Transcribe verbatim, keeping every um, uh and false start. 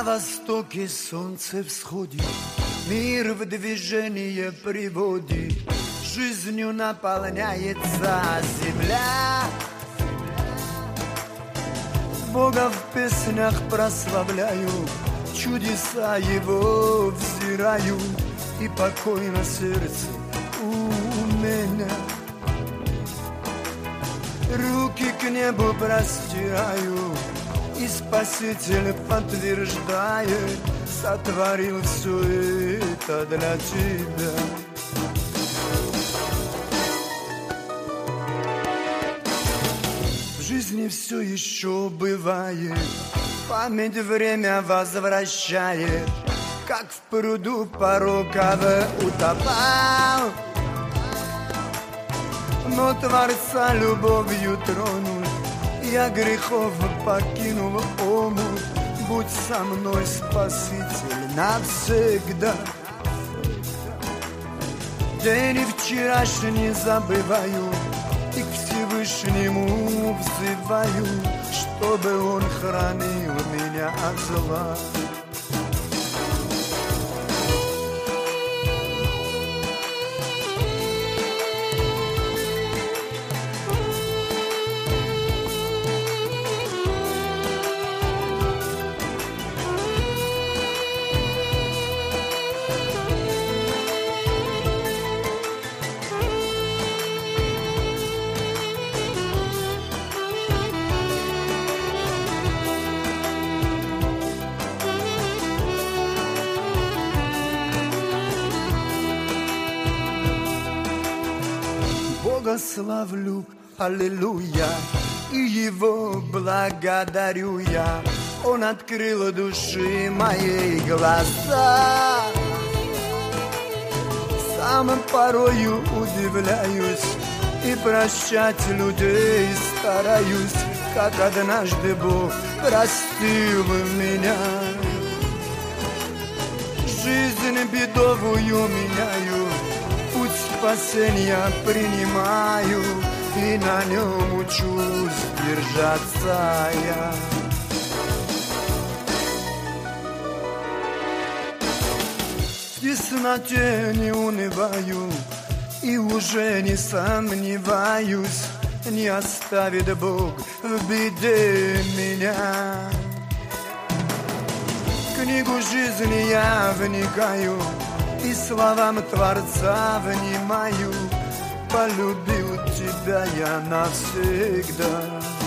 востоке солнце всходит, мир в движение приводит, жизнью наполняется земля. Бога в песнях прославляю, чудеса Его взираю, и покой на сердце у меня. Руки к небу простираю, и Спаситель подтверждает, сотворил все это для тебя. В жизни все еще бывает, память время возвращает, как в пруду пороков утопал, но Творца любовью тронул, я грехов покинул омут. Будь со мной, Спаситель, навсегда. День вчерашний забываю, и к Всевышнему взываю, чтобы Он хранил меня от зла. Бога славлю, аллилуйя, и Его благодарю я. Он открыл души моей глаза. Сам порою удивляюсь и прощать людей стараюсь, как однажды Бог простил меня. Жизнь бедовую меняю, путь спасения принимаю, и на нем учусь держаться я. В тесноте не унываю и уже не сомневаюсь, не оставит Бог в беде меня. В книгу жизни я вникаю и словам Творца внимаю. Полюбил тебя я навсегда.